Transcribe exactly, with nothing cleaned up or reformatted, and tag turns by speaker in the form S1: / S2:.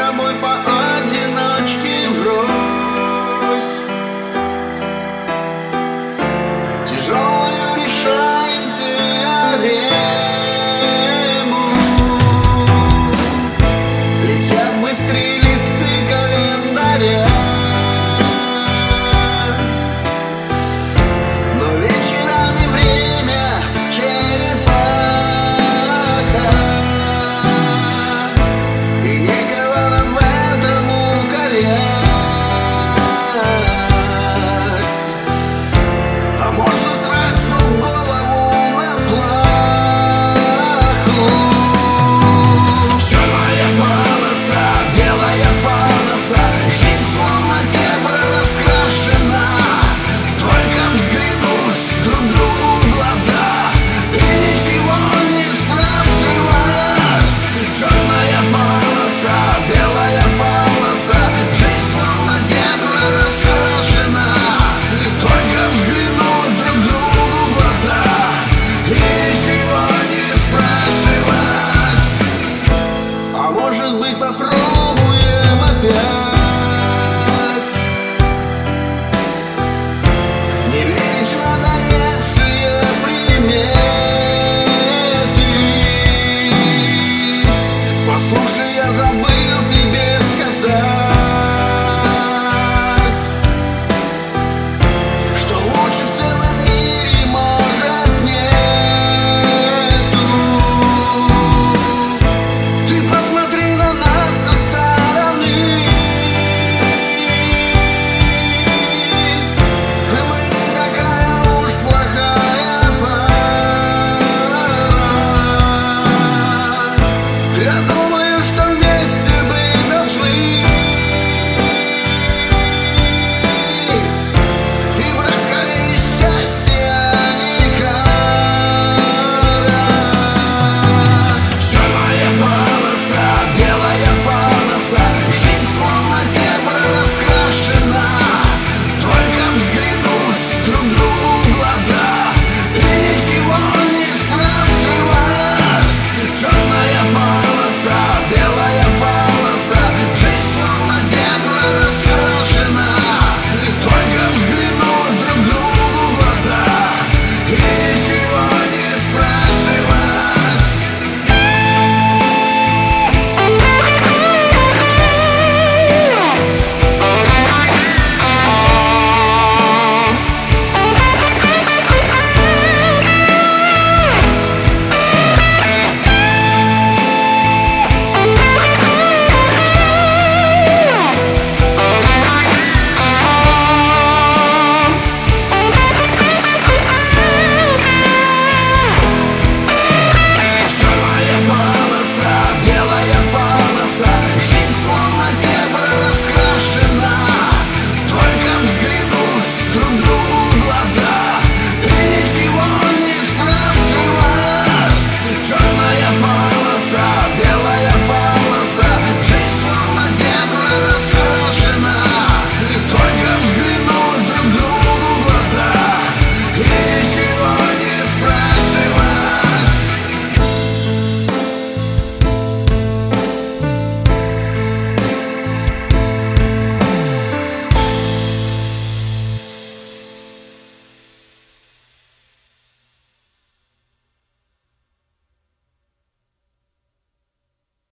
S1: тобой поодиночке врозь. Тяжелую решаем теорему. Летят быстрее листы календаря, но вечерами время черепаха, и некого нам в этом укорять. А можно срать с рук голову на плаху. Черная полоса, белая полоса, жизнь словно зебра раскрашена. Только взглянуть друг другу в глаза и ничего не спрашивать. Черная полоса, белая полоса, жизнь словно зебра раскрашена. Только взглянуть друг другу в глаза и ничего не спрашивать. А может быть, попробуем опять не верить в надоевшие приметы. Послушай, я забыл